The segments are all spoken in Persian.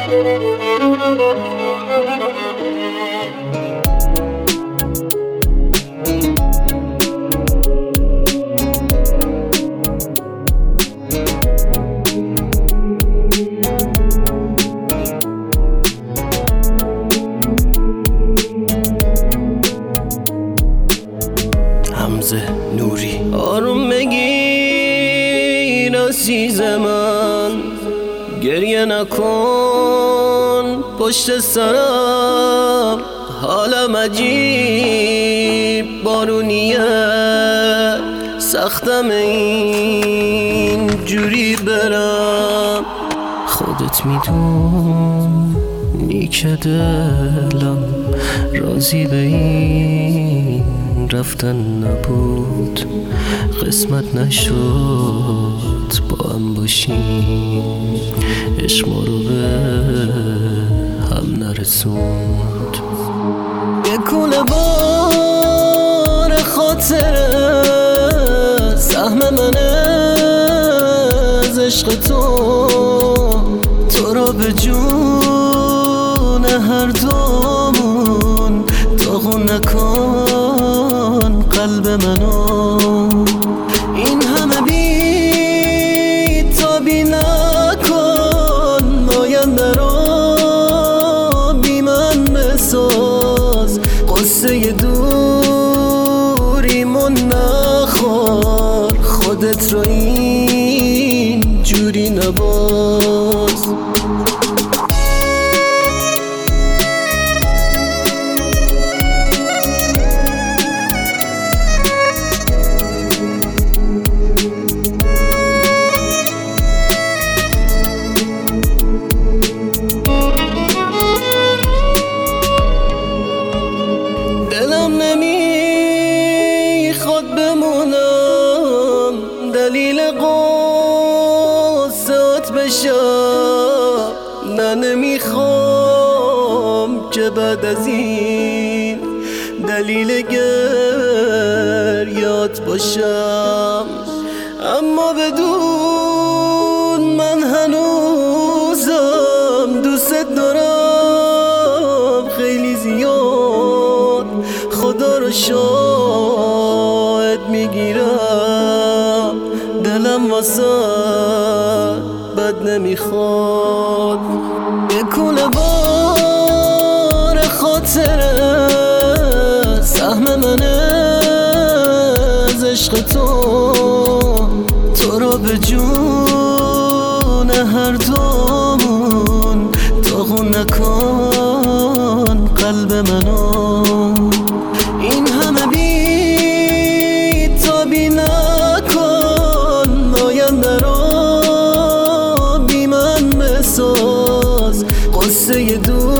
حمزه نوری. آروم بگیر عزیز من، گریه نکن پشت سرم، حالم عجیب بارونیه، سختم این جوری برم. خودت میدونی که دلم راضی به این رفتن نبود، قسمت نشد با هم باشیم، عشق ما رو به هم نرسوند. یه کوله بار خاطره سهم منه از عشق تو رو به جون هر دومون داغون نکن قلب منو. این همه بی تابی نکن، آینده رو بی من بساز، قصه دوریمون نخور، خودت رو این جوری نباز. دلم نمیخواد بمونم دلیل قصه‌ات بشم، نه نمیخوام که بعد از این دلیل گریات باشم. اما بدون من هنوزم دوست دارم خیلی زیاد، خدا رو شاهد میگیرم، دلم واسه بد نمیخواد. یه کوله بار خاطره سهم منه از عشق تو رو به جون هر دومون داغون نکن قلب منو. این همه بی تابی نکن، آینده رو بی من بساز، قصه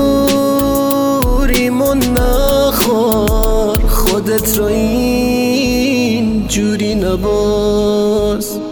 دوریمون نخور، خودت رو این جوری نباز.